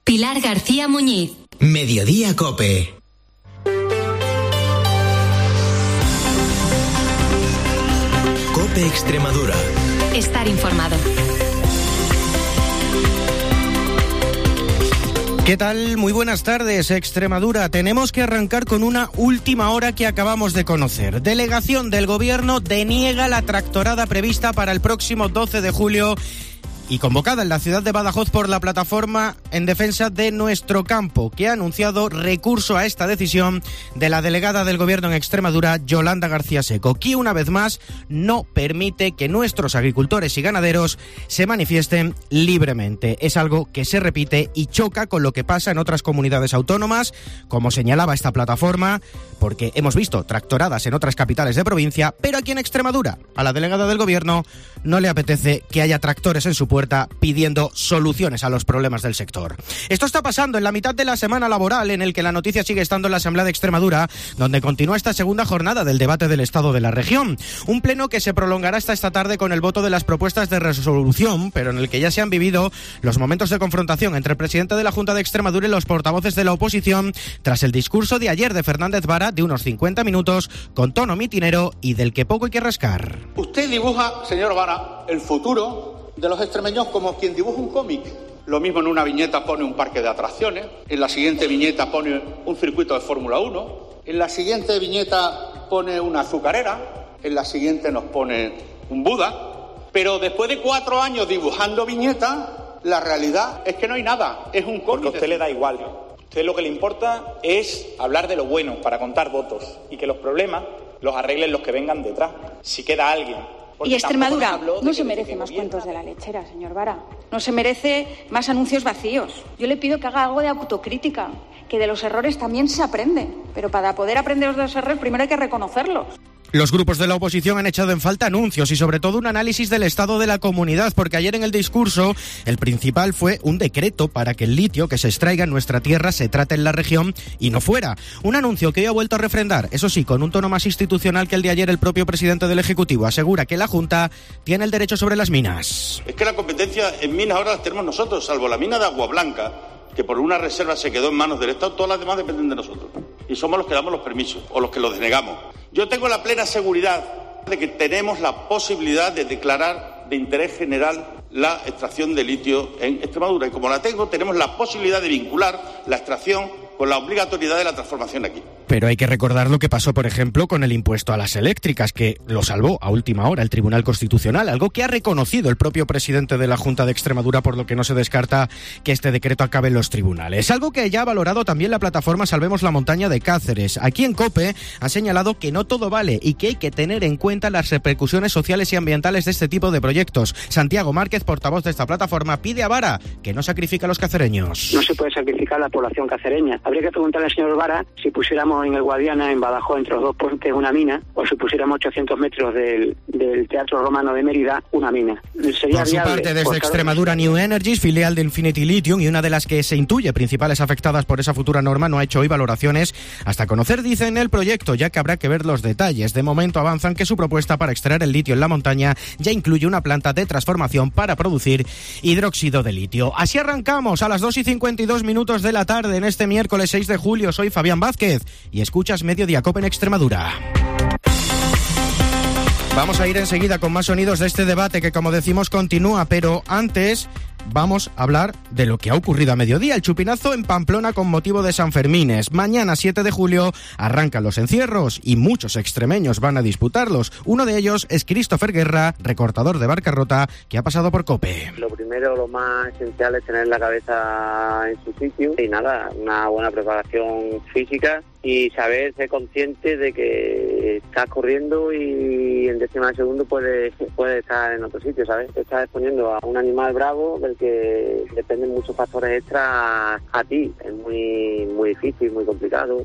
Pilar García Muñiz. Mediodía COPE. COPE Extremadura. Estar informado. ¿Qué tal? Muy buenas tardes, Extremadura. Tenemos que arrancar con una última hora que acabamos de conocer. Delegación del Gobierno deniega la tractorada prevista para el próximo 12 de julio y convocada en la ciudad de Badajoz por la Plataforma en Defensa de Nuestro Campo, que ha anunciado recurso a esta decisión de la delegada del Gobierno en Extremadura, Yolanda García Seco, que una vez más no permite que nuestros agricultores y ganaderos se manifiesten libremente. Es algo que se repite y choca con lo que pasa en otras comunidades autónomas, como señalaba esta plataforma, porque hemos visto tractoradas en otras capitales de provincia, pero aquí en Extremadura a la delegada del Gobierno no le apetece que haya tractores en su puerta pidiendo soluciones a los problemas del sector. Esto está pasando en la mitad de la semana laboral, en el que la noticia sigue estando en la Asamblea de Extremadura, donde continúa esta segunda jornada del debate del estado de la región. Un pleno que se prolongará hasta esta tarde con el voto de las propuestas de resolución, pero en el que ya se han vivido los momentos de confrontación entre el presidente de la Junta de Extremadura y los portavoces de la oposición, tras el discurso de ayer de Fernández Vara de unos 50 minutos, con tono mitinero y del que poco hay que rascar. Usted dibuja, señor Vara, el futuro de los extremeños como quien dibuja un cómic. Lo mismo en una viñeta pone un parque de atracciones, en la siguiente viñeta pone un circuito de Fórmula 1, en la siguiente viñeta pone una azucarera, en la siguiente nos pone un Buda, pero después de 4 años dibujando viñetas, la realidad es que no hay nada, es un cómic. Porque a usted le da igual. A usted lo que le importa es hablar de lo bueno para contar votos y que los problemas los arreglen los que vengan detrás. Si queda alguien. Y Extremadura no se merece más cuentos de la lechera, señor Vara. No se merece más anuncios vacíos. Yo le pido que haga algo de autocrítica, que de los errores también se aprende. Pero para poder aprender de los errores primero hay que reconocerlos. Los grupos de la oposición han echado en falta anuncios y sobre todo un análisis del estado de la comunidad, porque ayer en el discurso el principal fue un decreto para que el litio que se extraiga en nuestra tierra se trate en la región y no fuera. Un anuncio que hoy ha vuelto a refrendar, eso sí, con un tono más institucional que el de ayer. El propio presidente del Ejecutivo asegura que la Junta tiene el derecho sobre las minas. Es que la competencia en minas ahora las tenemos nosotros, salvo la mina de Agua Blanca, que por una reserva se quedó en manos del Estado, todas las demás dependen de nosotros. Y somos los que damos los permisos o los que los denegamos. Yo tengo la plena seguridad de que tenemos la posibilidad de declarar de interés general la extracción de litio en Extremadura. Y como la tengo, tenemos la posibilidad de vincular la extracción con la obligatoriedad de la transformación aquí. Pero hay que recordar lo que pasó, por ejemplo, con el impuesto a las eléctricas, que lo salvó a última hora el Tribunal Constitucional, algo que ha reconocido el propio presidente de la Junta de Extremadura, por lo que no se descarta que este decreto acabe en los tribunales. Algo que ya ha valorado también la plataforma Salvemos la Montaña de Cáceres. Aquí en COPE han señalado que no todo vale y que hay que tener en cuenta las repercusiones sociales y ambientales de este tipo de proyectos. Santiago Márquez, portavoz de esta plataforma, pide a Vara que no sacrifique a los cacereños. No se puede sacrificar a la población cacereña. Habría que preguntarle al señor Vara si pusiéramos en el Guadiana, en Badajoz, entre los dos puentes, una mina, o si pusiéramos 800 metros del Teatro Romano de Mérida, una mina. Por su parte, desde Extremadura, New Energies, filial de Infinity Lithium y una de las que se intuye principales afectadas por esa futura norma, no ha hecho hoy valoraciones hasta conocer, dicen, el proyecto, ya que habrá que ver los detalles. De momento avanzan que su propuesta para extraer el litio en la montaña ya incluye una planta de transformación para producir hidróxido de litio. Así arrancamos a las 2:52 de la tarde en este miércoles 6 de julio. Soy Fabián Vázquez y escuchas Mediodía COPE en Extremadura. Vamos a ir enseguida con más sonidos de este debate que, como decimos, continúa, pero antes vamos a hablar de lo que ha ocurrido a mediodía, el chupinazo en Pamplona con motivo de San Fermines. Mañana, 7 de julio, arrancan los encierros y muchos extremeños van a disputarlos. Uno de ellos es Christopher Guerra, recortador de Barcarrota, que ha pasado por COPE. Lo primero, lo más esencial es tener la cabeza en su sitio y nada, una buena preparación física y saber, ser consciente de que estás corriendo y en décima de segundo puedes estar en otro sitio, ¿sabes? Te estás exponiendo a un animal bravo del que dependen muchos factores extras a ti. Es muy, muy difícil, muy complicado.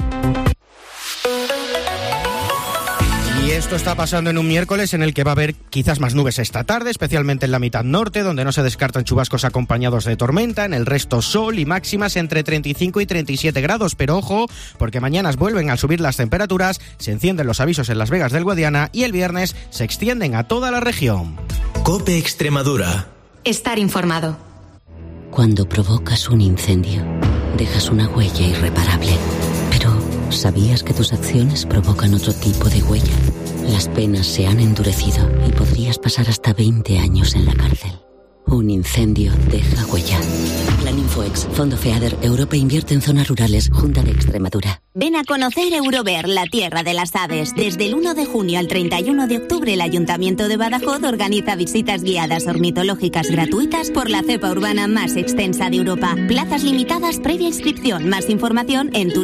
Y esto está pasando en un miércoles en el que va a haber quizás más nubes esta tarde, especialmente en la mitad norte, donde no se descartan chubascos acompañados de tormenta. En el resto, sol y máximas entre 35 y 37 grados. Pero ojo, porque mañana vuelven a subir las temperaturas, se encienden los avisos en Las Vegas del Guadiana y el viernes se extienden a toda la región. COPE Extremadura. Estar informado. Cuando provocas un incendio, dejas una huella irreparable. Pero, ¿sabías que tus acciones provocan otro tipo de huella? Las penas se han endurecido y podrías pasar hasta 20 años en la cárcel. Un incendio deja huella. Plan Infoex, Fondo FEADER, Europa invierte en zonas rurales, Junta de Extremadura. Ven a conocer Eurover, la tierra de las aves. Desde el 1 de junio al 31 de octubre, el Ayuntamiento de Badajoz organiza visitas guiadas ornitológicas gratuitas por la cepa urbana más extensa de Europa. Plazas limitadas previa inscripción. Más información en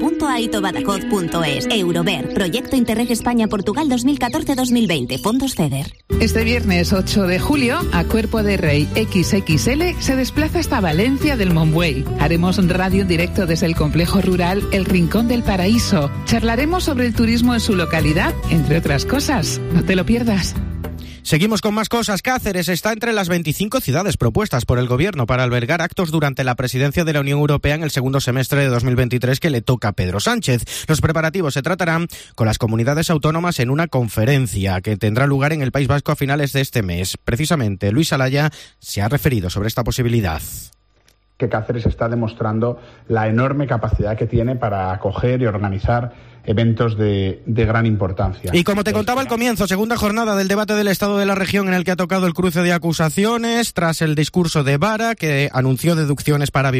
turismo.aitobadajoz.es. Eurover, proyecto Interreg España-Portugal 2014-2020, Fondos FEDER. Este viernes 8 de julio, a Cuerpo de Rey XXL se desplaza hasta Valencia del Monbuey. Haremos un radio en directo desde el complejo rural El Rincón del Paraíso. Charlaremos sobre el turismo en su localidad, entre otras cosas. No te lo pierdas. Seguimos con más cosas. Cáceres está entre las 25 ciudades propuestas por el Gobierno para albergar actos durante la presidencia de la Unión Europea en el segundo semestre de 2023 que le toca a Pedro Sánchez. Los preparativos se tratarán con las comunidades autónomas en una conferencia que tendrá lugar en el País Vasco a finales de este mes. Precisamente, Luis Alaya se ha referido sobre esta posibilidad. Que Cáceres está demostrando la enorme capacidad que tiene para acoger y organizar eventos de gran importancia. Y como te contaba al comienzo, segunda jornada del debate del Estado de la región en el que ha tocado el cruce de acusaciones tras el discurso de Vara, que anunció deducciones para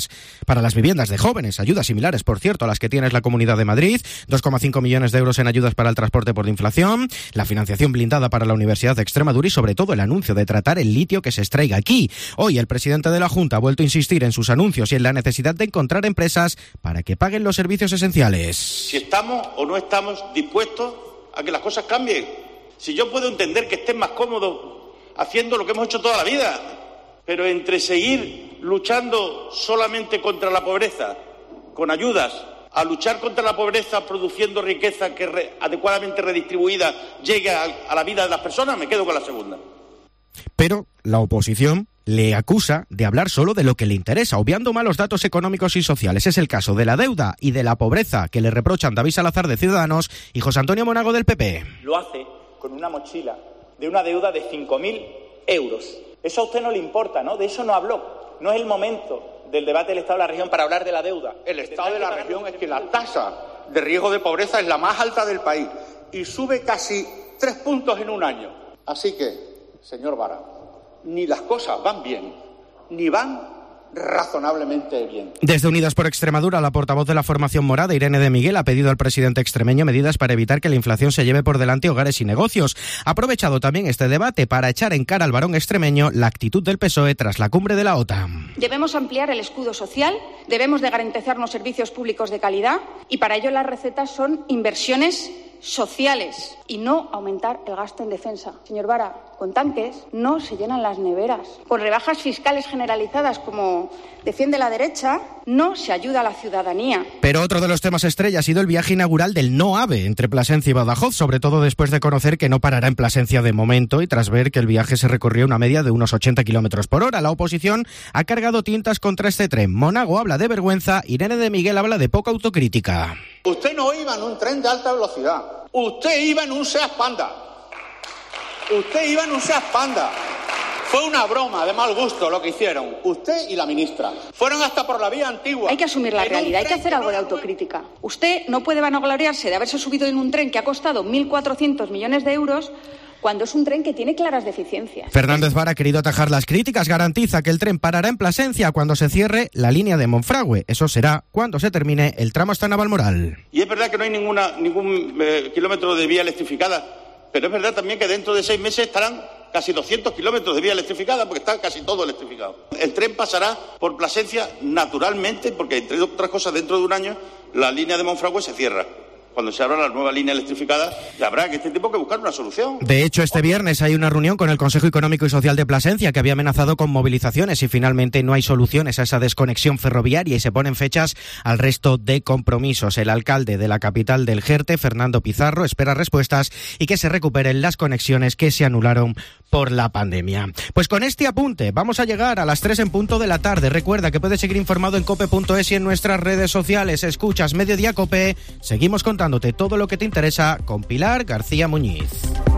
las viviendas de jóvenes, ayudas similares, por cierto, a las que tiene la Comunidad de Madrid, 2,5 millones de euros en ayudas para el transporte por inflación, la financiación blindada para la Universidad de Extremadura y sobre todo el anuncio de tratar el litio que se extraiga aquí. Hoy el presidente de la Junta ha vuelto a insistir en sus anuncios y en la necesidad de encontrar empresas para que paguen los servicios esenciales. Si estamos o no estamos dispuestos a que las cosas cambien. Si yo puedo entender que estén más cómodos haciendo lo que hemos hecho toda la vida, pero entre seguir luchando solamente contra la pobreza, con ayudas, a luchar contra la pobreza produciendo riqueza que adecuadamente redistribuida llegue a la vida de las personas, me quedo con la segunda. Pero la oposición le acusa de hablar solo de lo que le interesa, obviando malos datos económicos y sociales. Es el caso de la deuda y de la pobreza que le reprochan David Salazar de Ciudadanos y José Antonio Monago del PP. Lo hace con una mochila de una deuda de 5.000 euros. Eso a usted no le importa, ¿no? De eso no habló. No es el momento del debate del Estado de la región para hablar de la deuda. El Estado de la región es que la tasa de riesgo de pobreza es la más alta del país y sube casi 3 puntos en un año. Así que, señor Vara, ni las cosas van bien, ni van razonablemente bien. Desde Unidas por Extremadura, la portavoz de la formación morada, Irene de Miguel, ha pedido al presidente extremeño medidas para evitar que la inflación se lleve por delante hogares y negocios. Ha aprovechado también este debate para echar en cara al varón extremeño la actitud del PSOE tras la cumbre de la OTAN. Debemos ampliar el escudo social, debemos de garantizar unos servicios públicos de calidad y para ello las recetas son inversiones sociales y no aumentar el gasto en defensa. Señor Vara, con tanques no se llenan las neveras. Con rebajas fiscales generalizadas como defiende la derecha, no se ayuda a la ciudadanía. Pero otro de los temas estrella ha sido el viaje inaugural del No AVE entre Plasencia y Badajoz, sobre todo después de conocer que no parará en Plasencia de momento y tras ver que el viaje se recorrió una media de unos 80 kilómetros por hora. La oposición ha cargado tintas contra este tren. Monago habla de vergüenza, Irene de Miguel habla de poca autocrítica. Usted no iba en un tren de alta velocidad. Usted iba en un Seat Panda. Fue una broma de mal gusto lo que hicieron. Usted y la ministra. Fueron hasta por la vía antigua. Hay que asumir la realidad, hay que hacer algo de autocrítica. Usted no puede vanagloriarse de haberse subido en un tren que ha costado 1.400 millones de euros cuando es un tren que tiene claras deficiencias. Fernández Vara ha querido atajar las críticas. Garantiza que el tren parará en Plasencia cuando se cierre la línea de Monfragüe. Eso será cuando se termine el tramo hasta Navalmoral. Y es verdad que no hay ningún kilómetro de vía electrificada, pero es verdad también que dentro de 6 meses estarán casi 200 kilómetros de vía electrificada, porque está casi todo electrificado. El tren pasará por Plasencia naturalmente, porque entre otras cosas dentro de un año la línea de Monfragüe se cierra. Cuando se abra la nueva línea electrificada, ya habrá que buscar una solución. De hecho, este viernes hay una reunión con el Consejo Económico y Social de Plasencia que había amenazado con movilizaciones y finalmente no hay soluciones a esa desconexión ferroviaria y se ponen fechas al resto de compromisos. El alcalde de la capital del Jerte, Fernando Pizarro, espera respuestas y que se recuperen las conexiones que se anularon por la pandemia. Pues con este apunte vamos a llegar a las 3 en punto de la tarde. Recuerda que puedes seguir informado en cope.es y en nuestras redes sociales. Escuchas Mediodía Cope. Seguimos contándote todo lo que te interesa con Pilar García Muñiz.